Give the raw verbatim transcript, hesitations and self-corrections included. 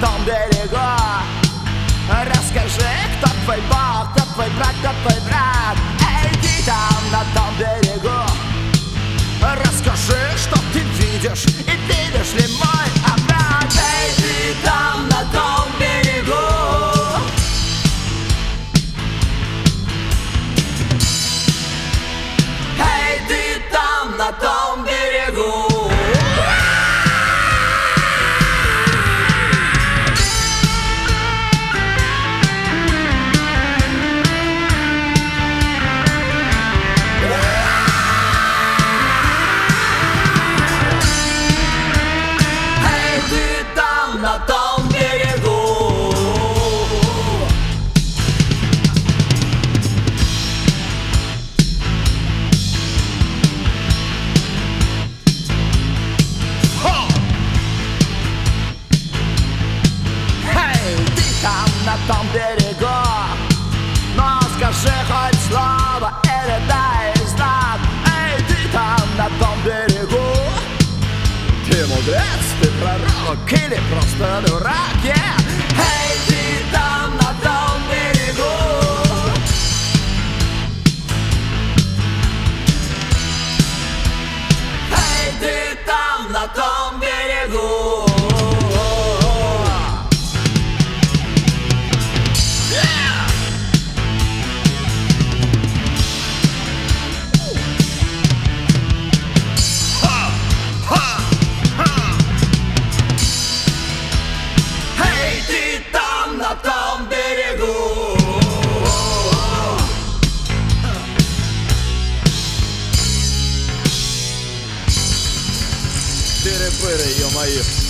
том берегу. Расскажи, кто твой бог, кто твой брат, кто твой брат. Эй, ты там на том берегу. Расскажи, что ты видишь, и видишь ли мой обрат. Эй, ты там на том берегу. Эй, ты там на том берегу. На том берегу. Эй, ты там на том берегу. Но скажи хоть слово или дай знак. Эй, ты там на том берегу. Ты мудрец, ты пророк или просто дурак, yeah. Эй, ты там на том берегу. Эй, ты там на том берегу. На том берегу. Тыры-пыры, ё-моё.